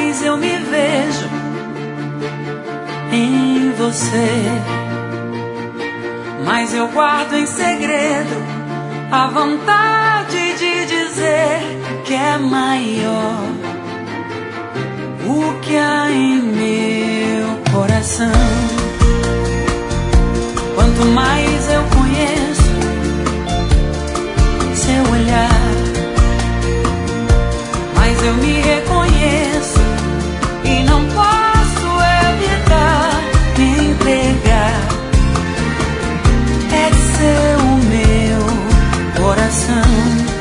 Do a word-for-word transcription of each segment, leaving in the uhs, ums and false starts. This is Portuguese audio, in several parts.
mais eu me vejo em você, mas eu guardo em segredo a vontade de dizer que é maior o que há em meu coração. Quanto mais eu conheço seu olhar, mais eu me reconheço e não posso evitar me entregar. É seu o meu coração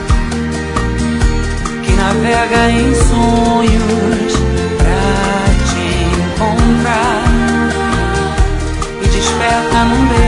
que navega em sonhos pra te encontrar e desperta num beijo